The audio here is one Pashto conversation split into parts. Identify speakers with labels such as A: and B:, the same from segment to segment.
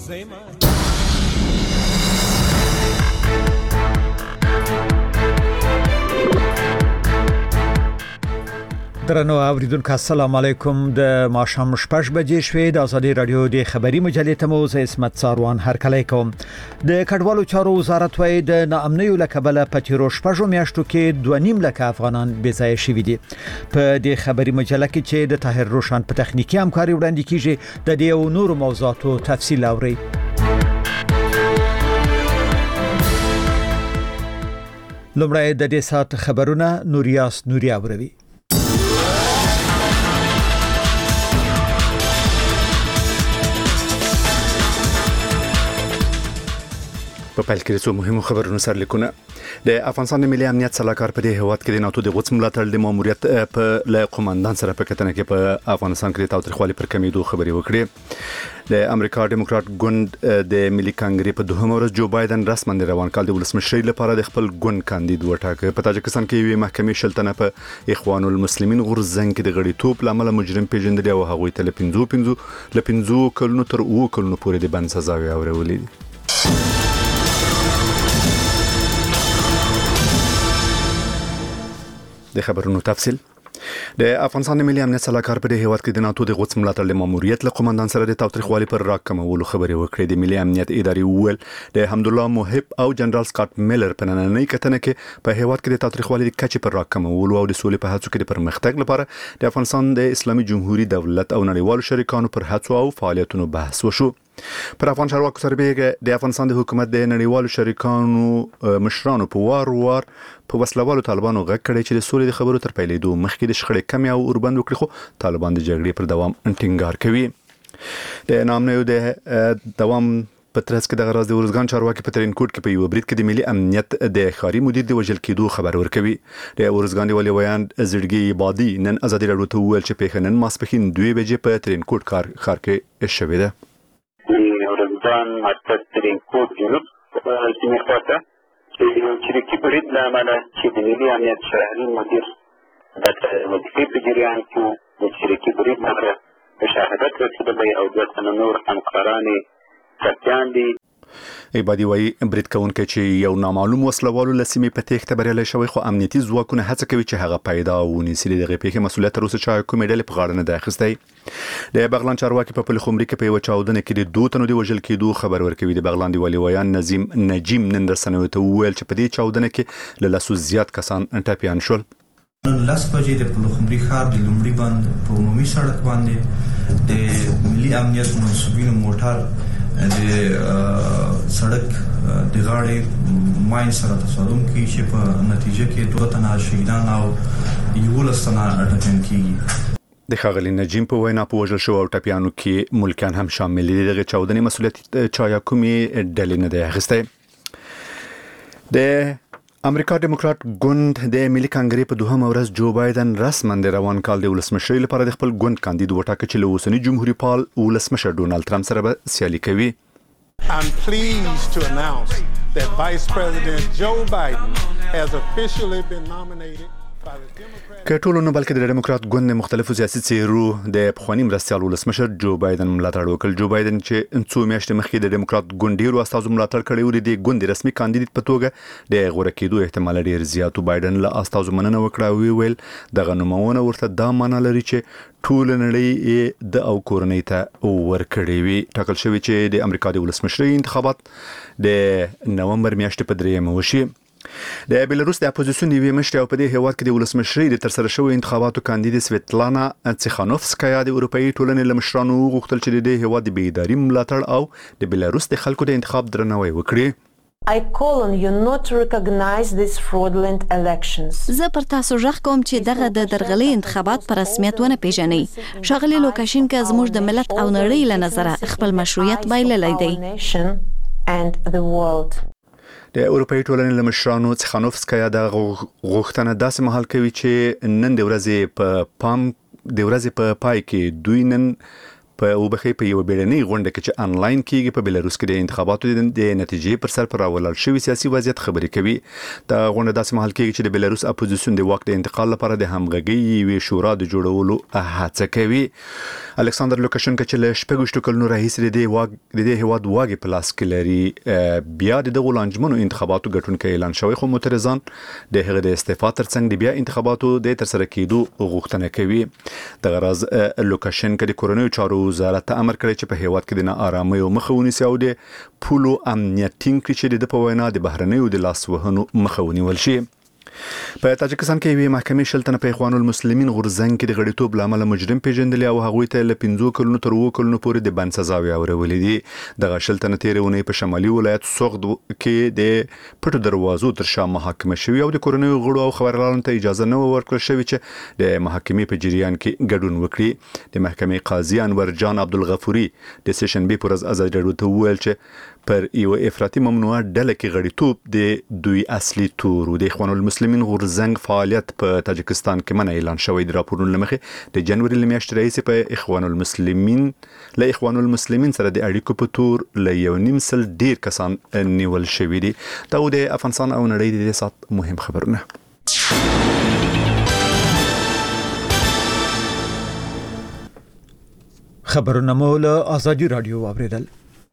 A: درنو اوریدونکو السلام علیکم د ماښام 6 بجې شوې د ازادي رادیو د خبري مجلې ته مو عصمت ساروان هرکلی کوم. د کډوالو چارو وزارت وايي د ناامنیو لکبله په تیرو 6 میاشتو کې 2.5 لک افغانان بې ځای شوي دي. په دې خبري مجله کې چې د طاهر روشن په تخنیکی همکاري وړاندې کیږي د دې او نورو موضوعاتو تفصیل اوري. لومړی د دې سات خبرونه نوریاس نوري اوروي.
B: په پیل کې څو مهمو خبرونو سره لیکونه. د افغانستان د ملي امنیت صلاحکار په دې هواد کې د ناتو د غوڅ ملاتړ د ماموریت په ل قوماندان سره په کتنه کې په افغانستان کې د تاوتریخوالي پر کمیدو خبري وکړي. د امریکا ډیموکرات ګوند د ملي کانګرې په دوهمه ورځ جو بایدن رسماً د روان کال د ولسمشرۍ لپاره د خپل ګوند کاندید وټاکه. په تاجکستان کې یوې محکمې شلتنه په اخوان المسلمین غورځنګ کې د غړیتوب لامل مجرم پیژندل او هغوی ته ل 15 کلونو تر 2 کلونو پورې د بند سزا ورولې. د خبرونو تفصیل. د افغانستان د ملي امنیت صلاحکار په دې هواد کې د ناتو د غوڅ ملاتړ د ماموریت له قوماندان سره د تاوتریخوالي پر راکمولو خبري وکړې. د ملي امنیت اداري وویل د حمدالله محب او جنرال سکاټ میلر په نننۍ کتنه کې په هواد کې د تاوتریخوالي د کچې پر راکمولو او د سولې په هڅو کې د پرمختګ لپاره د افغانستان د اسلامي جمهوریت دولت او نړیوالو شریکانو پر هڅو او فعالیتونو بحث وشو. پر افغان چارواکو سربېره د افغانستان د حکومت د نړیوالو شریکانو مشرانو په وار په وسلوالو طالبانو غږ کړی چې د سولې د خبرو تر پیلېدو مخکې د شخړې کمی او اوربند وکړي، خو طالبان د جګړې پر دوام ټینګار کوي. د نامنیو د دوام په ترڅ کې د غراز د ورزګان چارواکي په ترینکوټ کې په یو برید کې د ملي امنیت د ښاري مدیر د وژل کېدو خبر ورکوي. د ورزګان دی ولي ویان زړګي بادي نن ازادي راډیو ته وویل چې پیښه نن ماسپښین 2 بجې په ترینکوټ ښار کې شوې ده.
C: ورزګان مرکز ترینکوټ جنوب سیمې خواته چې چریکي برید له امله چې د ملي امنیت شهري مدیر د وظیفې په جریان کې د چریکي برید لپاره مشاهدت رسېدلی او 2 تنه نور همکاران ټپیان دي.
B: ایبادي وايي برید کوونکی چې یو نامعلوم وسلوالو له سیمې په تېښته بریالی شوی، خو امنیتي ځواکونه هڅه کوي چې هغه پیدا ونیسي. د دغې پیښې مسؤلیت تر اوسه چا کومې ډلې په غاړه نه دی اخیستی. د بغلان چارواکي په پلخمري کې په یوه چاودنه کې د 2 تنو د وژل کېدو خبر ورکوي. د بغلان د والي ویان نجیم نن رسنیو ته وویل چې په دې چاودنه کې له 100 زیات کسان ټپیان شول.
D: نن 10 بجې د پلخمري ښار د لومړي بند په عمومي سړک باندې د ملي امنیت منصوبینو موټر د سړک د غاړې ماین سره تصادم کوي چې په نتیجه کې 2 تنه شهیدان او 11 تنه ټپیان کیږي.
B: د ښاغلي نجیم په وینا په وژل شوو ټپیانو کې ملکیان هم شامل دي. دغه چاودنې مسؤلیت چا یا کومې ډلې نه دی اخیستی. د امریکا ډیموکرات ګوند د ملي کانګرې په دوهمه ورځ جو بایدن رسماً د روان کال د ولسمشرۍ لپاره د خپل ګوند کاندید وټاکه چې له اوسني جمهوریت پال ولسمشر ډونالد ټرمپ سره به سیالي کوي.
E: I'm pleased to announce that Vice President Joe Biden has officially been nominated.
B: که ټولو نه بلکې د ډیموکرات ګوند مختلفو سیاسي څیرو د پخواني مرستیال ولسمشر جو بایدن ملاتړ وکړ. جو بایدن چې 2 میاشتې مخکې د ډیموکرات ګوند ډیرو استازو ملاتړ کړی و، د ګوند رسمي کاندید په توګه د غوړه کېدو احتمال ډیر زیات. بایدن له استازو مننه وکړه او ویل دغه نومونه ورته دا معنی لري چې ټول نړۍ د او کورنۍ ته ورکړي وي. ټاکل شوی چې د امریکا د ولسمشرۍ انتخابات د نومبر میاشتې په 3 وشي. د بیلاروس د اپوزیسیون دی مشر او په دې هواد کې د ولسمشرۍ د ترسره شوی انتخاباتو کاندید سویتلانا تسخانوفسکایا د اروپאי ټولنې له مشرانو غوښتل چې د هواد د بیداری ملاتړ او د بیلاروس د خلکو د انتخاب درناوی وکړي.
F: I call on you not to recognize these fraudulent elections.
G: زه پر تاسو ژغ کوم چې دغه د درغلي انتخابات پر رسمیت ونه پیژنئ. ښاغلي لوکاشینکا زموږ د ملت او نړۍ له نظره خپل مشروعیت بایللی دی.
B: د اروپאי ټولنې له مشرانو تسخانوفسکایا د غوښتنه داسې مهال کوي چې نن د ورځې په پای کې دوی نن په وبخي په یو بیړنۍ غونډه کې چې انلاین کیږي په بلاروس کې د انتخاباتو د نتیجې پر سر پر راولل شوی سیاسي وضعیت خبرې کوي. دا غونډه داسې مهال کیږي چې د بلاروس اپوزیسیون د واک د انتقال لپاره د همغږي وی شورا د جوړولو هڅه کوي. الکساندر لوکاشنکو چې له شپږ کلونو راهیسې د هیواد واګي په لاس کې لري بیا د دغه لانجمنو انتخاباتو ګټونکي اعلان شوی، خو معترضان د هغه د استعفا ترڅنګ د بیا انتخاباتو د ترسره کېدو غوښتنه کوي. د غرض لوکاشنکو د کورونی چارو وزارت امر کړی چې په هیواد کې د ناارامۍ او مخه ونیسي او د پولو امنیت ټینګ کړي چې د په وینا د بهرنیو د لاس وهنو مخه ونیول شي. په تاجکستان کې یوه محکمې شلتنه په اخوان المسلمین غورځنګ کې د غړیتوب لامل مجرم پیژندل او هغوی ته له 15 کلونو تر 2 کلونو پورې د بند سزا ورولې دي. د شلتنه تیرونه په شمالي ولایت سوغد کې د پټو دروازو تر شا محاکمه شوی او د کورنۍ غړو او خبريالانو ته اجازه نه ورکړل شوی چې د محاکمې په جریان کې ګډون وکړي. د محکمې قاضي انور جان عبدالغفوري د سیشن بي پر ازادي راډیو ته وویل چې پر یو افراطي ممنوعه ډله کې غړیتوب د دوی اصلي تور د اخوان المسلمین غورځنګ فعالیت په تاجکستان کې منع اعلان شوی. د راپورونو لمخې د جنوري لمیاشتې راهیسې په اخوان المسلمین سره د اړیکو په تور له 1.5 ډیر کسان نیول شوی دي. دا د افغانستان او نړۍ د سات مهم خبرونه.
A: خبرونه مو له آزادي رادیو واوریدل.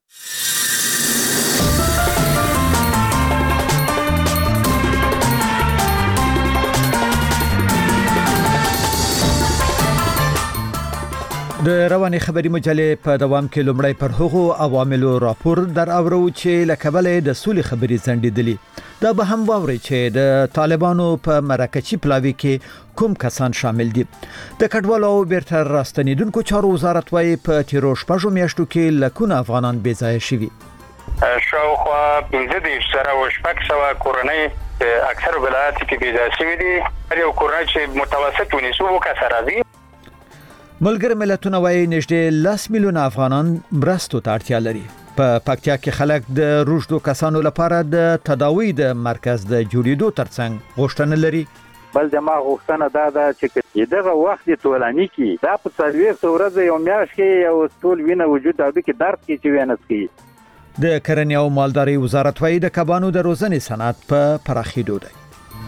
A: د رواني خبري مجلې په دوام کې لومړی پر هغو عواملو راپور در اورو چې لکبلې د سولې خبري زندېدلي. دا به هم واوري چې د طالبانو په مرکچی پلاوي کې کوم کسان شامل دي. د کډوالو او بیرته راستنیدونکو چارو وزارت وايي په تیرو شپږو میاشتو کې لکونه افغانان بې ځایه شوي.
H: شاوخوا 15,000 کورنۍ اکثر ولایتونو کې بې ځایه شوي دي. هر یو کورنۍ چې متوسط ونیسو کسر راځي.
A: ملګری ملتونه وايي نږدې 10 میلیونه افغانان مرستو ته اړتیا لري. په پکتیا کې خلک د روږدو کسانو لپاره د تداوی د مرکز د جوړېدو ترڅنګ غوښتنه لري.
I: بل دماغ غوښتنه دا ده چې دغه وخت ټولنی کې دا په څلوي ورځې یو میاشت کې یو ټول وینه وجود دا کې درد کې چې وینه سکي.
A: د کرنې او مالدارۍ وزارت وايي د کبانو د روزنې صنعت په پراخېدو دی.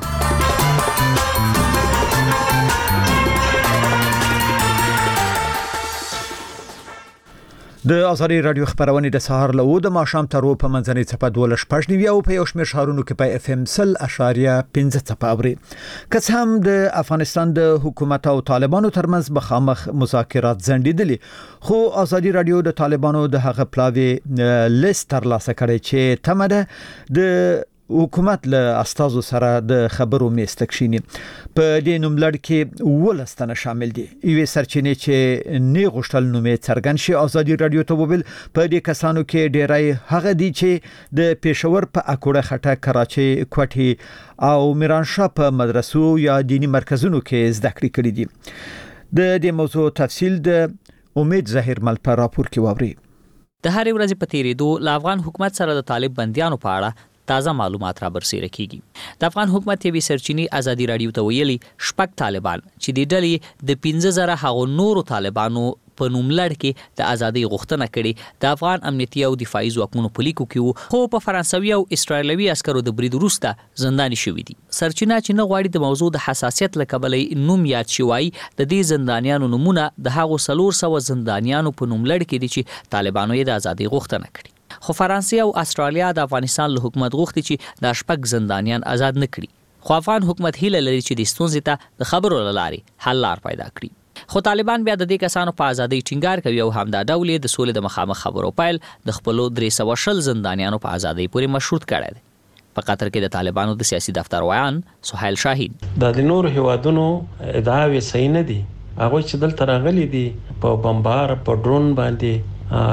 A: د آزادي رادیو خبرونه د سهار له 2 د ماښام تر په منځنۍ چپه 12:15 او په یو شمېر شهرونو کې په اف ام 0.5 چپه اوري. که هم د افغانستان د حکومت او طالبانو ترمنځ مخامخ مذاکرات زندېدلي، خو آزادي رادیو د طالبانو د هغه پلاوی لیست تر لاسه کړی چې تمده د حکومت له استازو سره د خبرو میستکشینی. په دې نوملړ کې ولستانه شامل دي. یوه سرچینې چې نه غوښتل نومې څرګند شي آزادي رادیو ته وویل په دې کسانو کې ډیرای هغه دي چې د پېښور په اکوړه خټه، کراچي، کوټي او میرانشاه په مدرسو یا دینی مرکزونو کې زده کړې کړې دي. د دې موضوع تفصیل د امید ظاهر مل په راپور کې واوري.
J: د هر ورځې په تیریدو ل افغان حکومت سره د طالب بنديانو په اړه تازه معلومات را برسېره کیږي. د افغان حکومت یوې سرچینې آزادي رادیو ته ویلي شپږ طالبان چې د ډلې د 15,000 هغو نورو طالبانو په نوملړ کې د ازادي غوښتنه کړې د افغان امنیتي او دفاعي ځواکونو په لیکو کې خو په فرانسوي او اسرائیلوي عسکرو د برید وروسته زنداني شوي دي. سرچینه چې نه غواړي د موضوع د حساسیت له کبله نوم یاد شي وایي د دې زندانیانو نمونه د هغو 300 زندانیانو په نوملړ کې دي چې طالبانو یې د ازادي غوښتنه کړې. خو فرانسې او استرالیا د افغانستان له حکومت غوښتي چې د شپږ زندانیان آزاد نه کړي. خو افغان حکومت هیله لري چې د ستونزې ته د خبرو لارې حل لار پیدا کړي. خو طالبان بیا د دې کسانو په ازادۍ ټینګار کوي او همدا ډول د سولې د مخامخ خبرو پیل د خپل 320 زندانیانو په ازادۍ پورې مشروط کړی دی. په قطر کې د طالبانو د سیاسي دفتر ویان سهیل شاهین
K: د نور هیوادونو ادعاوې صحیح نه دي. هغه چې دلته راغلي دي په بمبار په ډرون باندې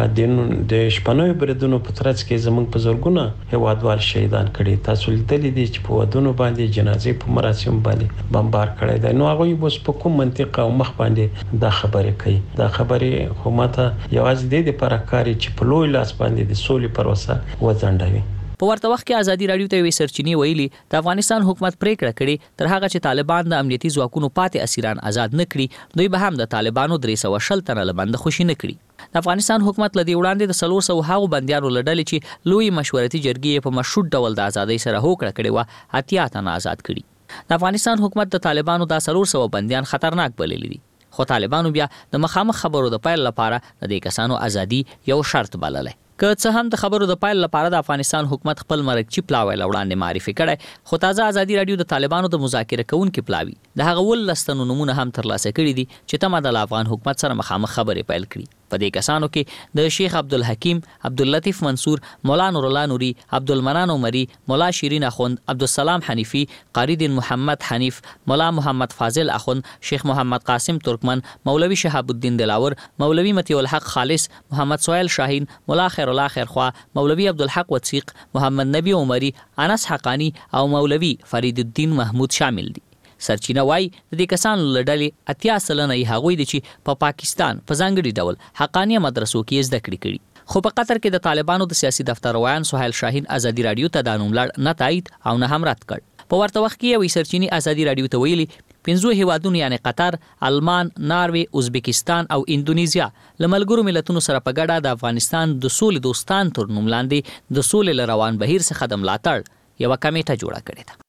K: د شپنوي بریدونو په ترڅ کې زمونږ په زورګونه هیوادوال شهیدان کړي. تاسو لیدلې دي چې په ودونو باندې جنازې په مراسم باندې بمبار کړي دي. نو هغه بوس په کوم منطق او مخ باندې دا خبره کوي. دا خبره حکومت یوازې د لپاره کاری چې په لوی لاس باندې د سولې پروسه وځنډوي.
J: په ورته وخت کې ازادي رادیو ته وی سرچینی ویلي د افغانستان حکومت پریکړه کړې تر هغه چې طالبان د امنیتي ځواکونو پاتې اسیران آزاد نه کړي دوی به هم د طالبانو 360 تنه لبند خوشي نه کړي. د افغانستان حکومت لدی وړاندې د 400 هغو بندیانو لړل چې لوی مشورتي جرګې په مشروط ډول د ازادۍ سره هوکړه کړې و اتیا تنه آزاد کړي. د افغانستان حکومت د طالبانو د 400 بندیان خطرناک بللي دي خو طالبانو بیا د مخامخ خبرو د پیل لپاره د دې کسانو ازادي یو شرط بللې. که څه هم د خبرو د پایل لپاره د افغانستان حکومت خپل مرکچی پلاوی وړاندې معرفي کړي خو تازه ازادي رادیو د طالبانو د مذاکره کوونکو پلاوی د هغه ولستنو نمونه هم ترلاسه کړي دي چې تمه د افغان حکومت سره مخامخ خبرې پیل کړي. په دې کسانو کې د شیخ عبدالحکیم، عبداللطیف منصور، مولا نور الله نوري، عبدالمنان عمري، مولا شیرین اخوند، عبدالسلام حنیفی، قاری دین محمد حنیف، مولا محمد فاضل اخوند، شیخ محمد قاسم ترکمن، مولوی شهاب الدین دلاور، مولوی مطیع الحق خالص، محمد سهیل شاهین، مولا خیر الله خیرخوا، مولوی عبدالحق وثیق، محمد نبی عمری، انس حقانی او مولوی فرید الدین محمود شامل دي. سرچینه وای د دې کسانو لړلې اتیا سلنه یې هغوی دي چې په پاکستان په ځانګړي ډول حقانیه مدرسو کې زده کړې کړي. خو په قطر کې د طالبانو د سیاسي دفتر روان سهیل شاهین ازادي رادیو ته د نوم لړ نه تایید او نه هم رد کړ. په ورته وخت کې یو سرچینی ازادي رادیو ته ویلي 15 هیوادونو یعنی قطر، آلمان، ناروی، ازبکستان او اندونیزیا لملګرو ملتونو سره په ګډه د افغانستان د سولې دوستان تر نوم لاندې د سولې روان بهیر څخه د ملاتړ یو کمیټه جوړه کړې ده.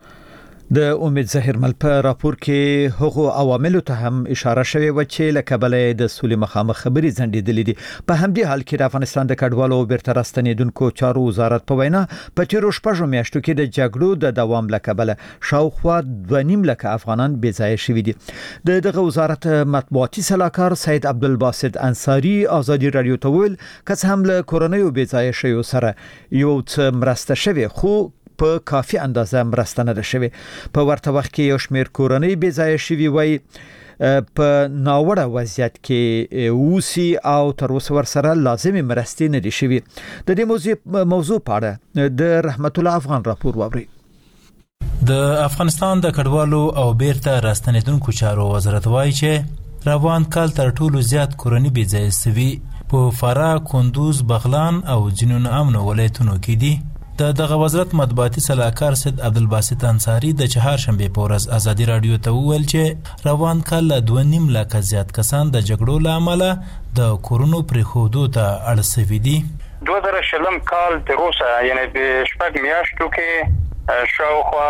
A: د امید ظاهرمل په راپور کې هغو عواملو ته هم اشاره شوې و چې له کبله د سولې مخامخ خبرې ځنډېدلې دي. په همدې حال کې د افغانستان د کډوالو او بیرته راستنېدونکو چارو وزارت په وینا په تیرو شپږو میاشتو کې د جګړو د دوام له کبله شاوخوا 2.5 لک افغانان بې ځایه شوي دي. دغه وزارت مطبوعاتي سلاکار سید عبدالباسط انصاری ازادي رادیو ته ویل که څه هم له کورنیو بې ځایه شویو سره یو څه مرسته شوې خو په کافي اندازه مرسته نه ده شوې. په ورته وخت کې یو شمېر کورنۍ بې ځایه شوي وای په ناوړه وضعیت کې اوسي او تر اوسه ورسره لازمي مرستې نه دي شوي. د دې موضوع په اړه د رحمت الله افغان راپور واورئ.
L: د افغانستان د کډوالو او بیرته راستنېدونکو چارو وزارت وایي چې روان کال تر ټولو زیات کورنۍ بې ځایه شوي په فراه، کندوز، بغلان او ځینو ناامنو ولایتونو کې دي. دغه وزارت مطبوعاتي سلاکار سید عبدالباسط انصاری د چهارشنبه په ورځ ازادي رادیو ته وویل چې روان کال له 2.5 لک زیات کسان د جګړو له امله د کورونو پرېښودو ته اړ شوي دي.
H: 2020 کال تر اوسه یعنی په شپږ میاشتو کې شاوخوا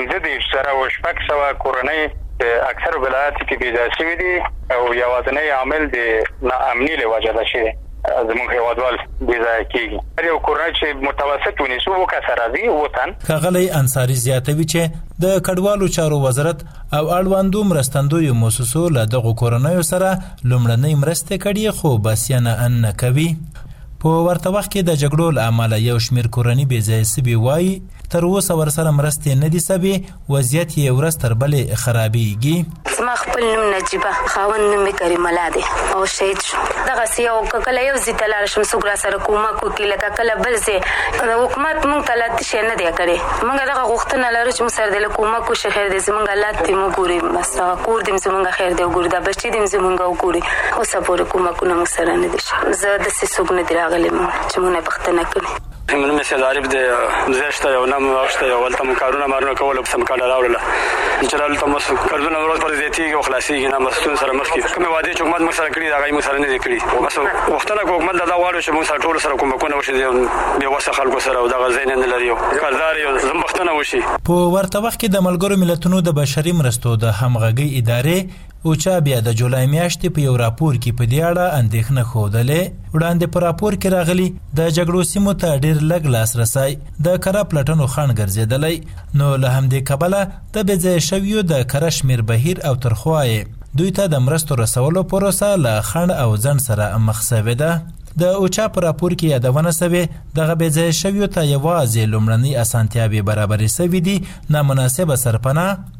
H: 15,000 کورنۍ اکثر ولایت کې بې ځایه شوي دي او یوازینی عامل د ناامنۍ له وجې ده چې زموږ هیوادوال بې ځایه کېږي. هر یو کورنۍ چې متوسط ونیسو اووه کسه راځي، اووه تن.
L: ښاغلی انصاري زیاتوي چې د کډوالو چارو وزارت او اړوندو مرستندویو مؤسسو له دغو کورنیو سره لومړنۍ مرستې کړي خو بسیانه نه کوي. په ورته وخت کې د جګړو له امله یو شمېر کورنۍ بې ځایه شوي وایي تر اوسه ورسره مرستې نه دي شوې، وضعیت یې ورځ تر بلې خرابېږي.
M: زما خپل نوم نجیبه، خاوند نوم یې کریم الله دی او شهید شو. دغسې یو کله یو ځای ته لاړ شم څوک راسره کومک وکړي، لکه کله بل ځای حکومت موږ ته لا شی نه دی کړی. موږ دغه غوښتنه لرو چې موږ سره د کومک وشي، خیر دی زموږ الله دې موږ ګوري، بس کور دې زموږ خیر دی وګوري، دا بچي دې زموږ وګوري. اوسه پورې کومکونه موږ سره نه دي شوي. زه داسې څوک نه دی راغلی چې موږ نه پوښتنه کړې.
N: من مثل عارف د زشته یو نام واخته یو ولته کارونه مارونه کول په سم کار راوړل چې راول مس کارونه ورځ پر زیاتیږي او خلاصيږي نه مسون سره مخ کې کوم وعده چې حکومت مخ سره کړی دا غي مخ سره نه کړی. بس وختونه حکومت دا واړو چې موږ سره ټول سره کومکونه وشي به وسه خلکو سره او دا غزین نه لري کاردار یو زمبختنه وشي.
L: په ورته وخت کې د ملګرو ملتونو د بشري مرستو د همغږي ادارې او چا بیا د جولای میاشتې په یو راپور کې په دې اړه اندېښنه ښودلې. وړاندې په راپور کې راغلي د جګړو سیمو ته ډېر لږ لاسرسی د کره پلټنو خنډ ګرځېدلی، نو له همدې کبله د بې ځایه شویو د کره شمېر بهیر او ترخوا یې دوی ته د مرستو رسولو پروسه له خنډ او ځنډ سره مخ شوې ده. د اوچا په راپور کې یادونه شوې دغه بې ځایه شویو ته یوازې لومړنۍ اسانتیاوې برابرې شوې دي، نامناسبه سرپناه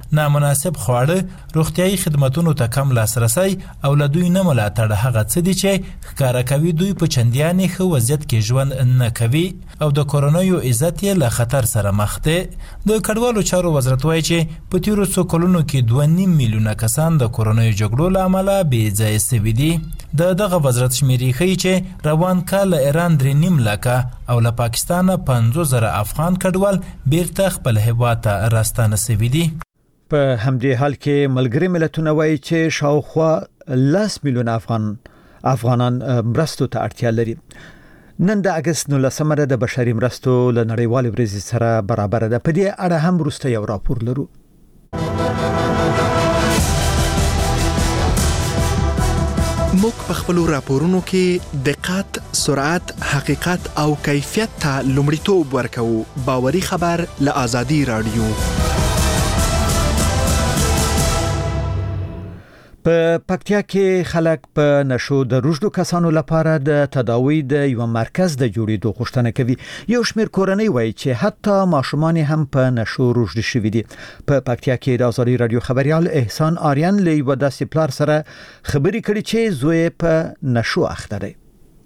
L: نامناسب خواړه روغتیايي خدماتونو ته کم لاسرسي او له دوی نه ملاتړ هغه څه دي چې ښکارا کوي دوی په چنديانې ښه وضعیت کې ژوند نه کوي او د کورونایو عزت یې له خطر سره مخ دی. د کډوالو چارو وزارت وایي چې په تیرو څو کلونو کې 2.5 میلیونه کسان د کورونایو جګړو له امله بې ځایه شوي دي. دغه وزارت شمیرې ښیي چې روان کال له ایران 3.5 لکه او له پاکستانه 50,000 افغان کډوال بیرته خپل هیواد ته راستانه شوي دي.
A: په همدې حال کې ملګري ملتونه وایي چې شاوخوا 10 میلیونه افغانان مرستو ته اړتیا لري. نن د اگست 19 د بشري مرستو له نړیوال ورځې سره برابر ده. په دې اړه هم وروسته یو راپور لرو.
O: موږ په خپل راپورونو کې دقت، سرعت، حقیقت او کیفیت ته لومړیتوب ورکوو. باوري خبر له آزادي رادیو.
A: په پکتیا کې خلک په نشو د روږدو کسانو لپاره د تداوی د یو مرکز د جوړېدو غوښتنه کوي. یو شمېر کورنۍ وایي چې حتی ماشومان هم په نشو روږدي شوي دي. په پکتیا کې د آزادي رادیو خبريال احسان آریان له یو داسې پلار سره خبرې کړې چې زوی په نشو اخته دی.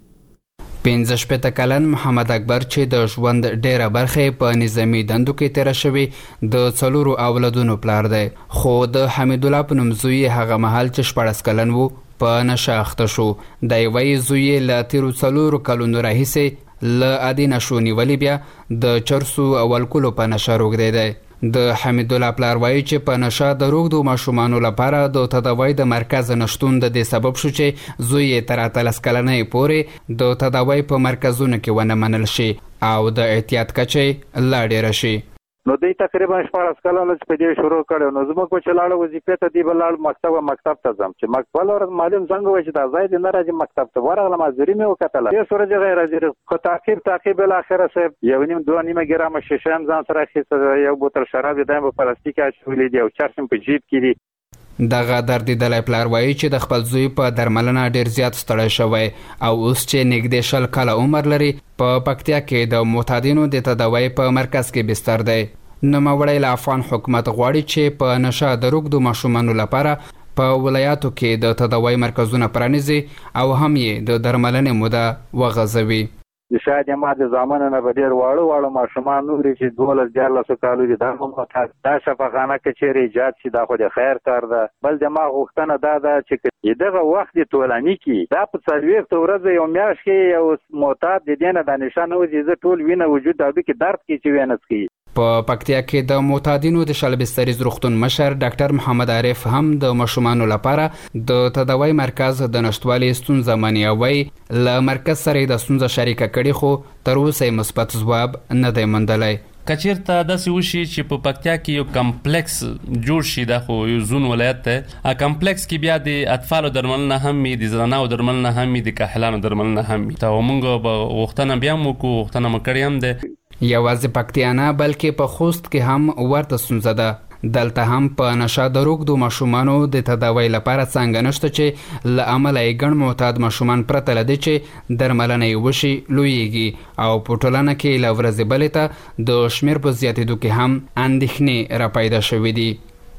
P: 15 کلن محمد اکبر چې د ژوند ډیره برخه په نظامی دندو کې تیر شوی د 4 اولادونو پلار دی. خو د حمید الله په نوم زوی هغه مهال چې 14 کلن وو په نشه اخته شو. د یوې زوی له 4 کلونو راهیسې له عادي نشو نیولې بیا د چرسو او الکولو په نشه روږدی دی. د حمید الله پلار وایي چې په نشه د روږدو ماشومانو لپاره د تداوی د مرکز نشټون د دې سبب شو چې زوی یې تر 13 کلنۍ پورې د تداوی په مرکزونو کې ونه منل شي او د احتیاط کچې لا ډیره شي.
I: نو دوی تقریبا 14 کلونه په دې شروع کړو. نو زموږ په چلاړو وظیفه ته دی بلال مکتب ته ځم چې مکتب ور معلم څنګه وای چې دا ځای د ناراضي مکتب ته ورغله مازوري مې وکټله. یو سورج غیر حاضر خو تعقیب ال اخره صاحب 1.5 ګرام شیشه هم ځان سره اخیسته. یو بوتل شراب د په پلاستیک اچولې دی او چرسم په جیب کې دی.
P: دغه دردیدلی پلار وایي چې د خپل زوی په درملنه ډیر زیات ستړی شوی او اوس چې نږدې 20 کاله عمر لري په پکتیا کې د معتادینو د تداوی په مرکز کې بستر دی. نوموړی له افغان حکومت غواړي چې په نشه د روږدو ماشومانو لپاره په ولایاتو کې د تداوی مرکزونه پرانیزي او هم یې د درملنې موده وغځوي.
I: شاید ما د زمانه نه به ډیر واړه ماشومان نوري چې 12-14 کالو دي دا هم دا شفاخانه کې چیرې ایجاد شي دا خو د خیر کار ده. بل د ما غوښتنه دا ده چې دغه وخت ټولنی کې دا په 40 ورځې یو میاشت کې یو معتاد د دینه د نشانه وځي ټول وینه وجود دا کې درد کې چې وینس کی.
P: په پکتیا کې د معتادینو د شلبستریز روغتون مشر ډاکټر محمد عارف هم د ماشومانو لپاره د تداوی مرکز د نشټوالي ستونزه منیوي له مرکز سره د ستونزه شریکه کړي خو تر اوسه مثبت ځواب نه دی موندلی.
Q: کچیرته داسې وشي چې په پکتیا کې یو کمپلیکس جوړ شي دا خو یو زون ولایت ته کمپلیکس کې بیا د اطفالو درملنه هم وي د زنانو درملنه هم وي د کاهلانو درملنه هم وي. ته موږ به غوښتنه بیا موږ غوښتنه مکړی هم ده.
P: یوازې پکتیا نه بلکې په خوست کې هم ورته ستونزه ده. دلته هم په نشه د روږدو ماشومانو د تداوی لپاره څنګه نشته چې له امله یې ګڼ معتاد ماشومان پرته له دې چې درملنه یې وشي لویږي او په ټولنه کې له ورځې بلې ته د شمېر په زیاتېدو کې هم اندېښنې راپیدا شوې دي.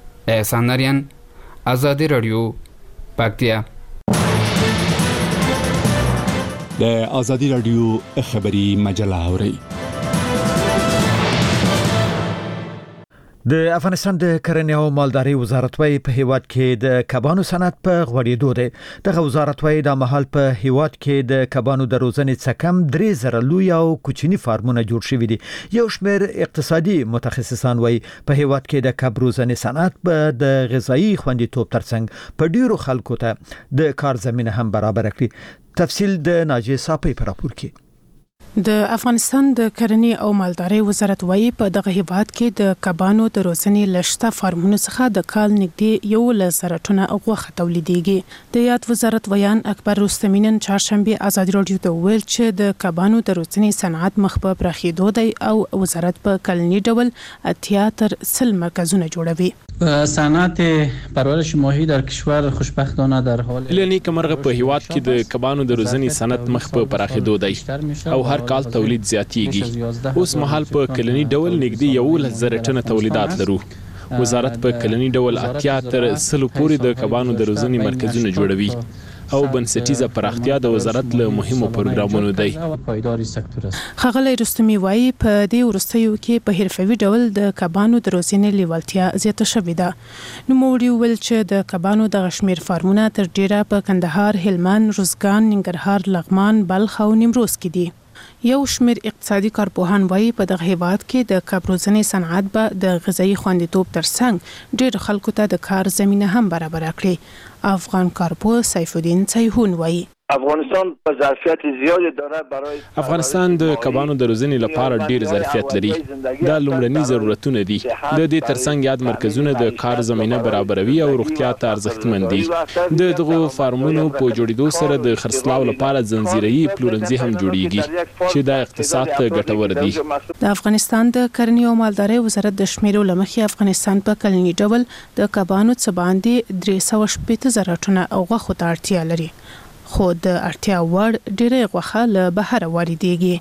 P: احسان آریان، آزادي رادیو، پکتیا.
B: د آزادي رادیو خبري مجله اورئ.
A: د افغانستان د کرنې او مالدارۍ وزارت وايي په هیواد کې د کبانو صنعت په غوړېدو دی. دغه وزارت وايي د مهال په هیواد کې د کبانو د روزنې څخه کم 3,000 لوی او کوچني فارمونه جوړ شوي دي. یو شمېر اقتصادي متخصصان وايي په هیواد کې د کب روزنې صنعت په د غذایی خوندیتوب ترڅنګ په ډیرو خلکو ته د کار زمينه هم برابر کړي. تفصیل د ناجی صاحب په راپور کې.
R: د افغانستان د کرنې او مالدارۍ وزارت وايي په دغه هیواد کې د کبانو د روزنې لشته فارمونو څخه د کال نږدې 11 ټنه غوښه تولیدېږي. د یاد وزارت ویان اکبر رستمی نن چهارشنبه آزادي رادیو ته ویل چې د کبانو د روزنې صنعت مخ په پراخېدو دی او وزارت په کلنی ډول 80 تر 100 مرکزونه جوړوي.
S: صنعت پرورش ماهی در کشور خوشبختانه در حال
T: لنی کمرغه په هیواد کې د کبانو د روزنې صنعت مخ په پراخېدو دی او هر کال تولید زیاتیږي. اوس مهال په کلنی ډول نږدې 11,000 ټنه تولیدات لرو. وزارت په کلنی ډول 80 تر 100 پورې د کبانو د روزنې مرکزونه جوړوي او بنسټیزه پراختیا د وزارت له مهمو پروګرامونو دی.
R: ښاغلی رستمي وایي په دې وروستیو کې په حرفوي ډول د کبانو د روزنې لیوالتیا زیاته شوې ده. نوموړي وویل چې د کبانو دغه شمېر فارمونه تر ډیره په کندهار، هلمند، روزګان، ننګرهار، لغمان، بلخ او نیمروز کې دي. یو شمېر اقتصادي کارپوهان وایي په دغه هیواد کې د کب روزنې صنعت به د غذایي خوندیتوب ترڅنګ ډېر خلکو ته د کار زمینه هم برابر کړي. افغان کارپوه سیف الدین چیهون وایي
U: افغانستان په ظرفیت زیات داره برای
T: افغانستان د کبانو د روزنې لپاره ډیر ظرفیت لري. دا لومړني ضرورتونه دي. د دې ترڅنګ یاد مرکزونه د کار زمینه برابروي او روغتیا ته ارزښتمن دي. د دغو فارمونو په جوړېدو سره د خرڅلاو لپاره ځنځیري پلورنځي هم جوړیږي چې د اقتصاد ته ګټور دي.
R: د افغانستان د کرنې او مالدارۍ وزارت د شمیرو لمخې افغانستان په کلنی ډول د کبانو څخه باندې 380,000 ټنه غوښه ته اړتیا لري. خو د اړتیا وړ ډېرې غوښه له بهر واردېږي.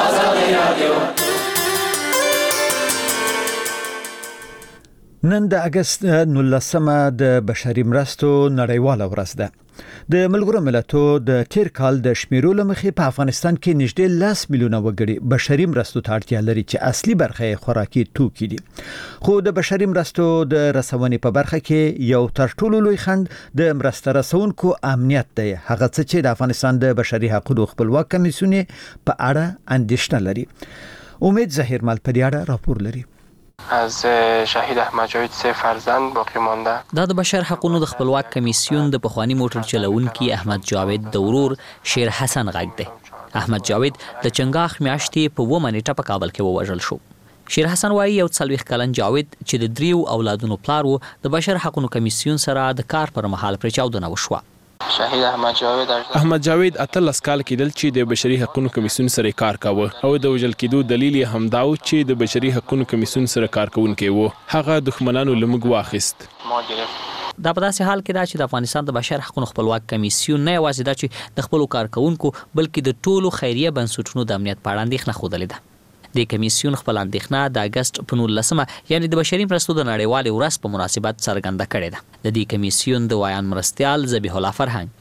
A: نن د اگست 19 د بشري مرستو نړیواله ورځ ده. د ملګرو ملتونو د تیر کال د شمیرو لمخې په افغانستان کې نږدې 10 میلیونه وګړي بشري مرستو ته اړتیا لري چې اصلي برخه خوراکي توکي دي. خو د بشري مرستو د رسونې په برخه کې یو تر ټولو لوی خنډ د مرسته رسونکو امنیت دی. هغه څه چې د افغانستان د بشري حقوقو خپلواک کمیسیون په اړه اندېښنه لري. امید ظهیرمل په دې اړه راپور لري.
V: از شهید احمد جاوید 3 فرزند باقی مانده.
J: دا د بشر حقوقو د خپلواک کمیسیون د پخوانی موټر چلوونکي احمد جاوید د ورور شیر حسن غږ دی. احمد جاوید د چنګاخ میاشتې په 2 نیټه په کابل کې ووژل شو. شیر حسن وایي یو 40 کلن جاوید چې د 3 اولادونو پلار وو د بشر حقوقو کمیسیون سره د کار پر مهال پر چاودنه وشوه.
V: شهید
T: احمد جاوید 18 کال کېدل چې د بشري حقوقو کمیسیون سره کار کاوه او د وژل کېدو دلیل یې همداو چې د بشري حقوقو کمیسیون سره کار کوونکی وو. هغه دښمنانو لمګ واخیست.
J: دا په داسې حال کې دا چې د افغانستان د بشر حقوقو خپلواک کمیسیون نه یوازې دا چې د خپل کارکونکو بلکې د ټولو خیریه بنسټونو د امنیت په اړه اندېښنه خوده ده. د کمیسیون خپل اندېښنه د اگست په 19 یعنی د بشري مرستو د نړیوالې ورځ په مناسبت څرګنده کړې ده. د دې کمیسیون د وایان مرستیال ذبیح الله فرهنګ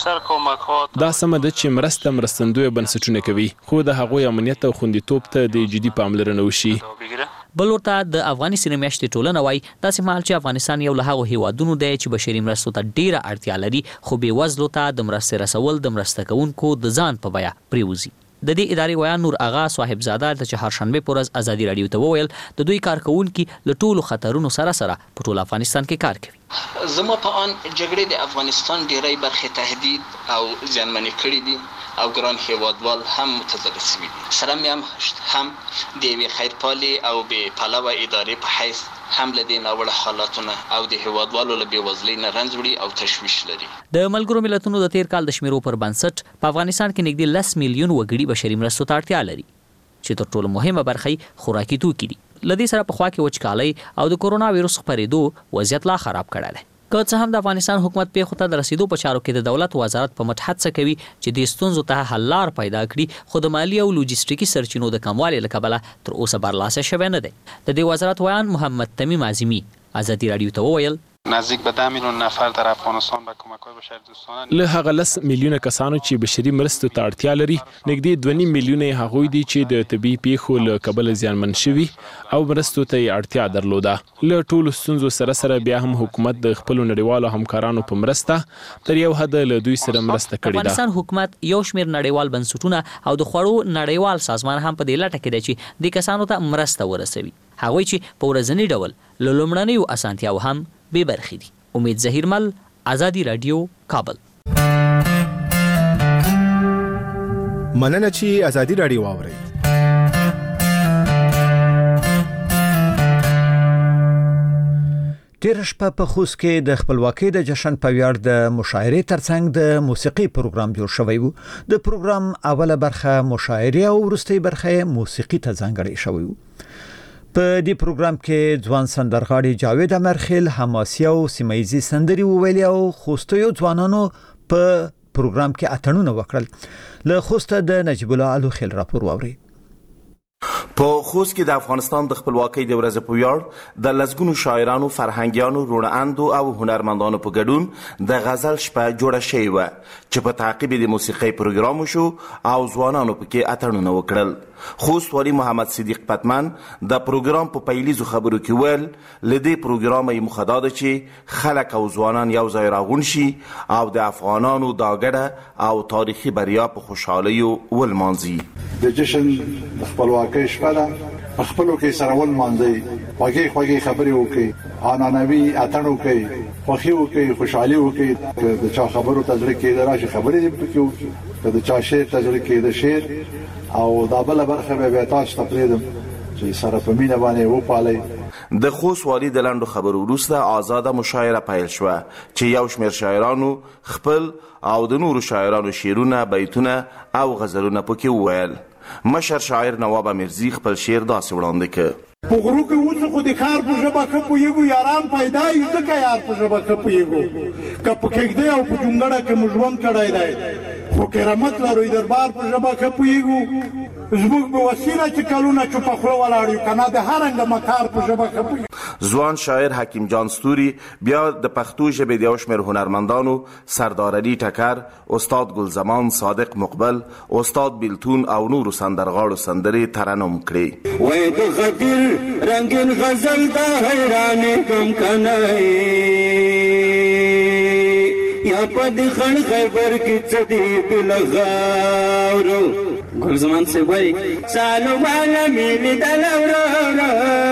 T: دا سمه ده چې مرستندوی بنسټونه کوي خو د هغوی امنیت او خوندیتوب ته د جدي پاملرنه وشي.
J: بل ورته د افغاني سینې میاشتې ټولنه وایي داسې مهال چې افغانستان یو له هغو هیوادونو دی چې بشري مرستو ته ډیره اړتیا لري خو بېوزلو ته د مرستې رسول د مرسته کوونکو د ځان په بیه پریوزي. د دې ادارې ویان نور آغا صاحبزاده د چهارشنبه پر ورځ ازادي رادیو ته وویل د دوی کارکونکو له ټولو خطرونو سره په ټول افغانستان کې کار کوي.
W: زما په ان جګړې د افغانستان ډیری برخې تهدید او ځانمنې کړې دي او ګران هیوادوال هم متضرر شوي دي. سره مې هم د یوې خیرپالې او بې پلوه ادارې په حیث هم له دې ناوړه حالاتونه او د هیوادوالو له بېوزلۍ نه رنځ وړي او تشویش لري.
J: د ملګرو ملتونو د تیر کال د شمیرو پر بنسټ په افغانستان کې نږدې 10 میلیون وګړي بشري مرستو ته اړتیا لري چې تر ټولو مهمه برخه خوراکي توکي دي. لدې سره په خوا کې وچکالۍ او د کورونا وایروس خپرېدو وضعیت لا خراب کړی دی. که څه هم د افغانستان حکومت پیښو ته د رسیدو په چارو کې د دولت وزارت په مټ هڅه کوي چې د ستونزو ته حل لار پیدا کړي خو د مالی او لوجستیکي سرچینو د کموالي له کبله تر اوسه برلاسه شوی نه دی. د دې وزارت ویان محمد تمیم اعظمي ازادي رادیو ته وویل
V: نزدیک به 10 میلیون نفر در افغانستان به کمک‌های بشردوستانه
T: له هغه 10 میلیونه کسانو چې بشري مرستو ته اړتیا لري نږدې 2 میلیونه هغوی دي چې د طبي پیښو له کبله زیانمن شوي او مرستو ته اړتیا درلوده. له ټولو ستونزو سره بیا هم حکومت د خپل نړیوالو همکارانو په مرسته تر یو حد له دوی سره مرسته کړې ده.
J: افغانستان حکومت یو شمېر نړیوال بنسټونه او د خوړو نړیوال سازمان هم په دې لټه کې دی چې د کسانو ته مرسته ورسوي. هغوی چې په ورځني ډول له لومړنیو اسانتیاو هم بے برخی دی. امید ظهیرمل ازادي رادیو کابل.
X: مننه چې ازادي رادیو واوري.
A: تیر شپه په خوست کې د خپلواکۍ د جشن په ویاړ د مشاعرې ترڅنګ د موسیقي پروګرام جوړ شوی وو. د پروګرام اوله برخه مشاعرې او وروستۍ برخه موسیقي ته ځانګړې شوی وو. په دې پروګرام کې ځوان سندرغاړي جاوید امرخیل حماسي او سیمایي سندري وویل او خوستیو ځوانانو په پروګرام کې اتڼونه وکړل. له خوسته د نجیب الله الوخیل راپور واوري.
C: په خوست کې د افغانستان د خپلواکۍ د ورځې په ویاړ د لسګونو شاعرانو، فرهنګیانو، روڼاندو او هنرمندانو په ګډون د غزل شپه جوړه شوې وه چې په تعقیب د موسیقۍ پروګرام وشو او ځوانانو پکې اتڼونه وکړل. خوست والي محمد صدیق پتمن د پروګرام په پیلیزو خبرو کې ویل له دې پروګرامه یې موخه دا ده چې خلک او ځوانان یو ځای راغون شي او د افغانانو دا ګډه او تاریخي بریا په خوشحالیو ولمانځي.
D: د جشن د خپلواکۍ شپه ده، په خپلو کې سره ولمانځئ، خوږې خبرې وکړئ، عنعنوي اتڼ وکړئ، خوښي وکړئ، خوشحالي وکړئ. که د چا خبرو ته زړه کېده راشي خبرې دې پکې وکړي، که د چا شعر ته زړه کېده شعر، او دا بله برخه به تاسو ته پرېږدم چې سره په مینه باندې وپالئ.
C: د خوست والي د لنډو خبرو وروسته آزاده مشاعره پیل شوه چې یو شمېر شاعرانو خپل او د نورو شاعرانو شعرونه، بیتونه او غزلونه پکې وویل. مشر شاعر نواب امیرزي خپل شعر داسې وړاندې کړ:
E: په غرو کې اوس خو د کار په ژبه ښه پوهېږو، یاران پیدا یو ځکه یار په ژبه ښه پوهېږو. که په کېږدۍ او په جونګړه کې مو ژوند کړی دی، خو کرامت لرو دربار په ژبه ښه پوهېږو. زموږ به وسیله چې کلونه چوپه خوله ولاړ یو، که نه د هر رنګه مکار په ژبه ښه پوهېږو.
C: ځوان شاعر حکیم جان ستوري بیا د پښتو ژبې د یو شمېر هنرمندانو سردار علي ټکر، استاد ګلزمان، صادق مقبل، استاد بیلتون او نورو سندرغاړو سندرې ترنم کړې.
F: وای د غدیر رنگین غزل دا حیران کم کنای یا پد خن خیبر کی چدی بلغاورو. گلزمان سے وای سالو والا میلی دلورو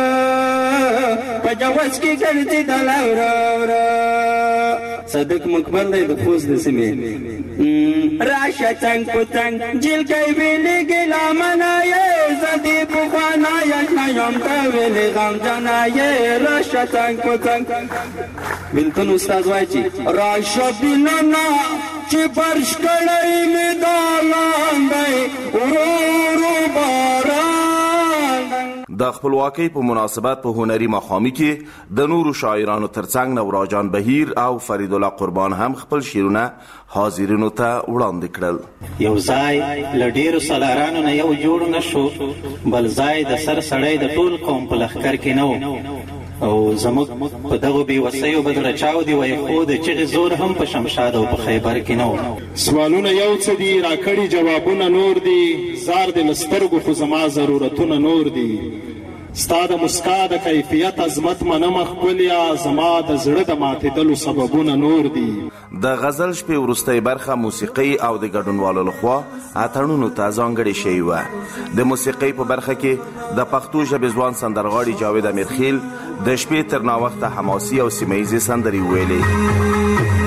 F: پجاوز کی گردی دلورو. صادق مقبل دی د خوست د سیمې راشه څنګ په څنګ جیل کې ویلې ګلا منایې زدي بخوانایې نیم ته ویلې غم جنایې راشه څنګ په څنګ. بلتون استاد وایي چې راشه بلنا چې برش کړی مې دالان دی ورو باران.
C: د خپلواکۍ په مناسبت په هنري مخامي کې د نورو شاعرانو ترڅنګ نوراجان بهیر او فرید الله قربان هم خپل شعرونه حاضرینو ته وړاندې کړل.
Y: یو ځای له ډېرو سالارانو نه یو جوړ نه شو، بل ځای د سر سړی د ټول قوم په لښکر کې نه و، او زموږ په دغو بېوسیو به زړه چاودې وای، خو د چغې زور هم په شمشاد او په خیبر کې نه و.
Z: سوالونه یو څه دي، راکړي جوابونه نور دي، زار د لسترګو خو زما ضرورتونه نور دي. ستا د مسکا د کیفیت عظمت منم ښکلیا، زما د زړه د ماتېدلو سببونه نور دي.
C: د غزل شپې وروستۍ برخه موسیقي او د ګډونوالو لخوا اتڼونو ته ځانګړې شوې وه. د موسیقۍ په برخه کې د پښتو ژبې ځوان سندرغاړي جاوید امیرخیل د شپې تر ناوخته حماسي او سیمه ییزې سندرې ویلې.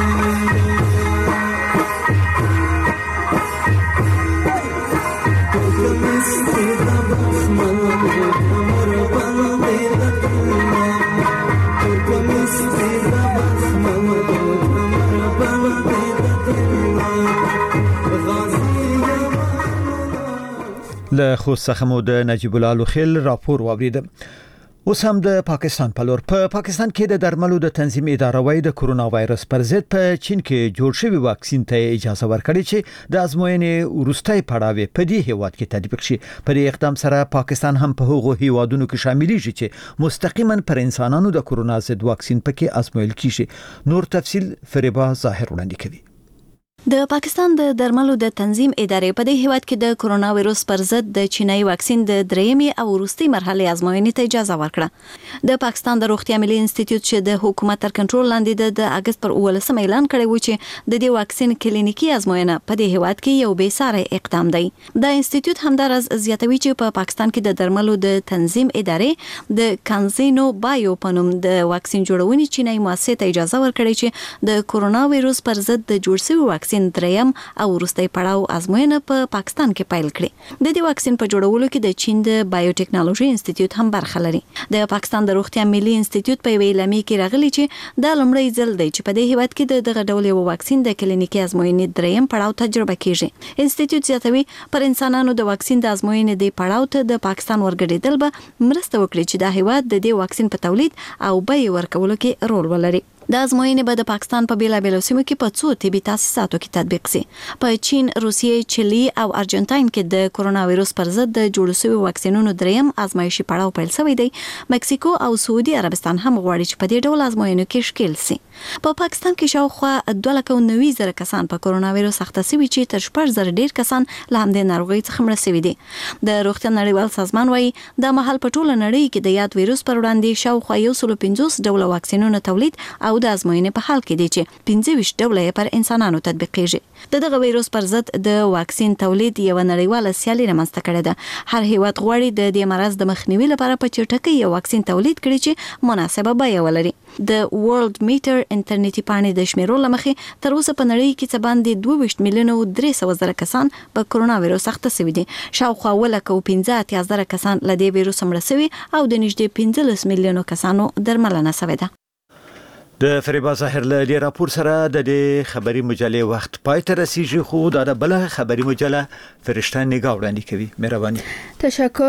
A: له خوست څخه مو د نجیب الله لوخیل راپور واورید. اوس هم د پاکستان په لور. په پاکستان کې د درملو د تنظیم اداره وايي د کرونا وایرس پر ضد په چین کې جوړ شوی واکسین ته اجازه ورکړي چې د ازموینې وروستۍ پړاو په دې هیواد کې تطبیق شي. پر اقدام سره پاکستان هم په هغو هیوادونو کې شاملېږي چې مستقیما پر انسانانو د کرونا ضد واکسین پکې ازمویل کیږي. نور تفصیل فریبا ظاهر وړاندې کوي.
G: د پاکستان د درملو د تنظیم ادارې په دې هیواد کې د کرونا وایرس پر ضد د چینایي واکسین د دریمې او وروستۍ مرحله ازموینې ته اجازه ورکړه. د پاکستان د روغتیا ملي انسټیټیوټ چې د حکومت تر کنټرول لاندې د اگست پر 18 اعلان کړی و چې د دې واکسین کلینیکي ازموینه په دې هیواد کې یو بې ساري اقدام دی. د انسټیټیوټ همدارس زیاتوي چې په پاکستان کې د درملو د تنظیم ادارې د کانزینو بایو پنوم د واکسین جوړونې چینایي مؤسسې ته اجازه ورکړي چې د کرونا وایرس پر ضد د جوړ شوی واکسین دریم او وروستۍ پړاو ازموینه په پاکستان کې پیل کړي. د دې واکسین په جوړولو کې د چین د بایوټیکنالوژي انسټیټیوټ هم برخه لري. د پاکستان د روغتیا ملي انسټیټیوټ په ویلامي کې راغلي چې دا لومړی ځل دی چې په دې هیواد کې دغه ډول یو واکسین د کلینیکي ازموینې دریم پړاو تجربه کیږي. انسټیټیوټ زیاتوي پر انسانانو د واکسین د ازموینې د پړاو ته د پاکستان ورګډېدل به مرسته وکړي چې د هیواد د دې واکسین په تولید او بیې ورکولو کې رول ولري. د ازموینې به د پاکستان په بیلابیلو سیمو کې په څو طبي تاسیساتو کې تطبیق شي. په چین، روسیې، چلی او ارجنټاین کې د کرونا وایروس پر ضد د جوړ شوي واکسینونو دریم آزمایشي پړاو پیل شوی دی. مکسیکو او سعودي عربستان هم غواړي چې په دې ډول آزموینو کې شکیل شي. په پاکستان کې شاوخوا 290,000 کسان په کرونا وایروس اخته شوي چې تر 4,000 ډیر کسان له همدې ناروغۍ څخه مړه شوي دي. د روغتیا نړیوال سازمان وايي د مهال په ټوله نړۍ کې د یاد وایروس پر وړاندې شاوخوا 150 ډوله واکسینونو تولید او د ازموینې په حال کې دي چې 25 ډوله یې پر انسانانو تطبیقېږي. دغه وایروس پر ضد د واکسین تولید یو نړیواله سیالي رامنځته کړې ده. هر هیواد غواړي د دې مرض د مخنیوي لپاره په چټکۍ یو واکسین تولید کړي چې مناسبه بیه ولري. د ورلد میټر انټرنیټي پاڼې د شمیرو لمخې تر اوسه په نړۍ کې څه باندې 22,300,000 کسان په کرونا وایروس اخته شوي دي. شاوخوا 15,000 کسان له دې وایروس مړه شوي او د نږدې 15 میلیونو کسانو درملنه شوې ده.
A: د فریبا ظاهر له دې راپور سره د دې خبري مجلې وخت پای ته رسیږي، خو دا د بل خبري مجله فرشته نگاه وړاندې کوي. مهرباني.
H: تشکر.